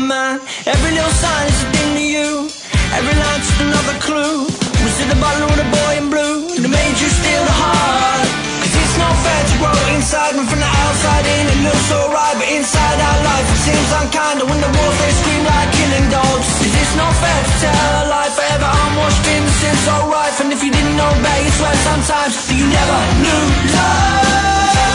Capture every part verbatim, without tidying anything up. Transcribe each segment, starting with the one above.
man. Every little sign is a thing to you, every line's just another clue. We sit the bottle with a boy in blue, and it made you steal the heart. Cause it's not fair to grow inside when from the outside in it looks so right, but inside our life it seems unkind. And when the walls they scream like killing dogs. Cause it's not fair to tell a lie forever unwashed innocence so rife. And if you didn't know better, you swear sometimes that you never knew love.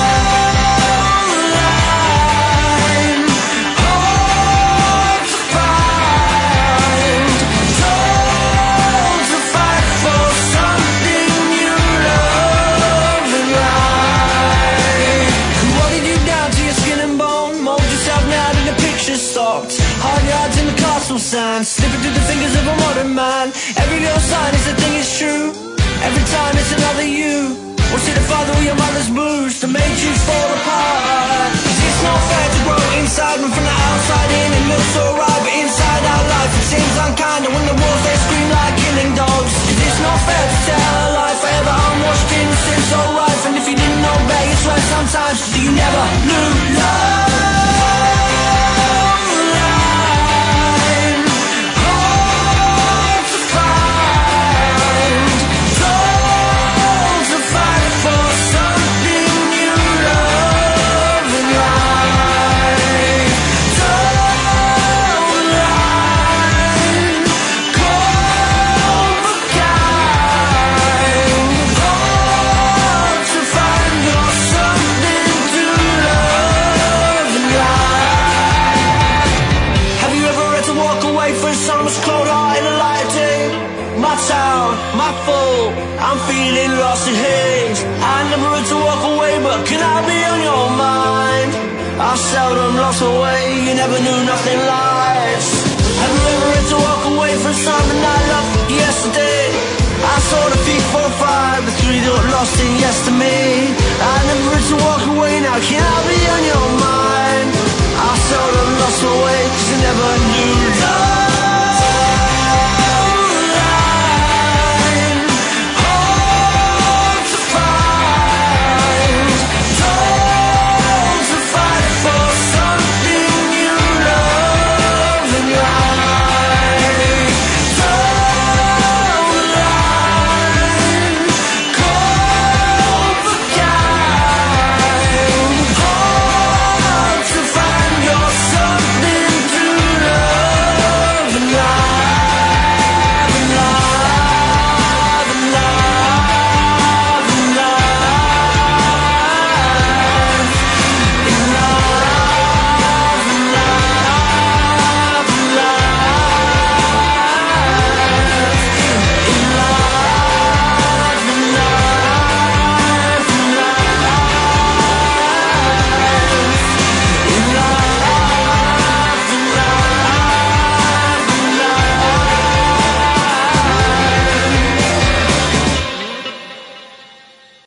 Hard yards in the castle sign, slipping through the fingers of a modern man. Every little sign is a thing is true, every time it's another you. Was it the father or your mother's blues that made you fall apart? Cause it's not fair to grow inside when from the outside in it looks so right, but inside our life it seems unkind. And when the walls they scream like killing dogs. Cause it's not fair to tell a lie forever unwashed innocence so rife. And if you didn't know better, you swear sometimes that you never knew love. I'm feeling lost in haze. I never had to walk away, but can I be on your mind? I seldom lost away, you never knew nothing lies. Have you ever had to walk away from something I loved yesterday? I saw the thief four, five, the three that lost in yes to me. I never had to walk away, now can I be on your mind?